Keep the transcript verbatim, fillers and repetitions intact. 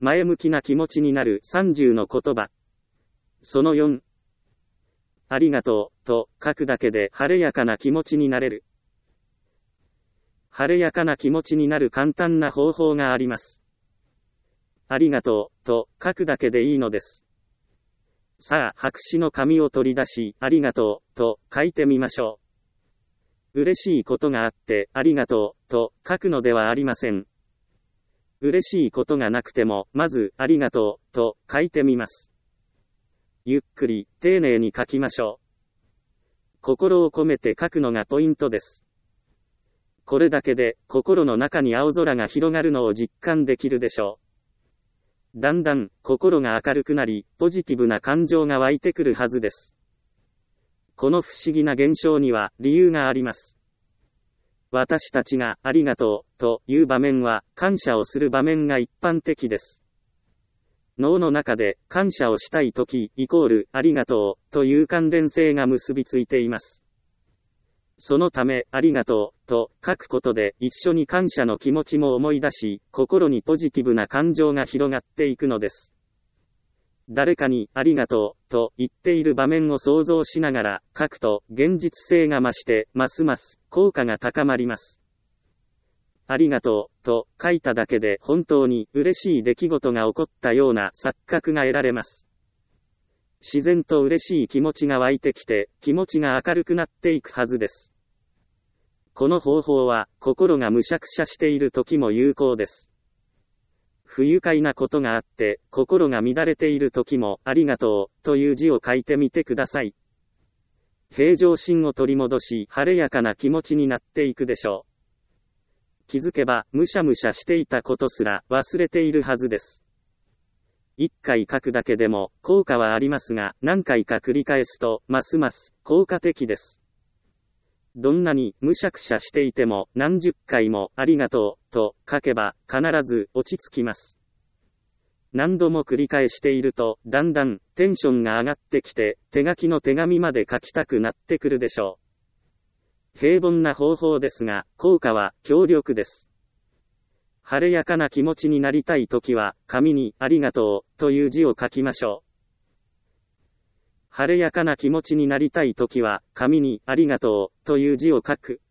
前向きな気持ちになるさんじゅうの言葉。そのよん。ありがとう、と書くだけで晴れやかな気持ちになれる。晴れやかな気持ちになる簡単な方法があります。ありがとう、と書くだけでいいのです。さあ、白紙の紙を取り出し、ありがとう、と書いてみましょう。嬉しいことがあって、ありがとう、と書くのではありません。嬉しいことがなくても、まず、ありがとう、と書いてみます。ゆっくり、丁寧に書きましょう。心を込めて書くのがポイントです。これだけで、心の中に青空が広がるのを実感できるでしょう。だんだん、心が明るくなり、ポジティブな感情が湧いてくるはずです。この不思議な現象には、理由があります。私たちが、ありがとう、という場面は、感謝をする場面が一般的です。脳の中で、感謝をしたいとき、イコール、ありがとう、という関連性が結びついています。そのため、ありがとう、と書くことで、一緒に感謝の気持ちも思い出し、心にポジティブな感情が広がっていくのです。誰かに、ありがとう、と言っている場面を想像しながら、書くと、現実性が増して、ますます、効果が高まります。ありがとう、と書いただけで本当に嬉しい出来事が起こったような錯覚が得られます。自然と嬉しい気持ちが湧いてきて、気持ちが明るくなっていくはずです。この方法は、心がむしゃくしゃしている時も有効です。不愉快なことがあって、心が乱れている時も、ありがとう、という字を書いてみてください。平常心を取り戻し、晴れやかな気持ちになっていくでしょう。気づけば、むしゃむしゃしていたことすら忘れているはずです。一回書くだけでも効果はありますが、何回か繰り返すと、ますます効果的です。どんなにむしゃくしゃしていても、何十回もありがとう、と書けば、必ず落ち着きます。何度も繰り返していると、だんだんテンションが上がってきて、手書きの手紙まで書きたくなってくるでしょう。平凡な方法ですが、効果は強力です。晴れやかな気持ちになりたいときは、紙にありがとうという字を書きましょう。晴れやかな気持ちになりたいときは、紙にありがとうという字を書く。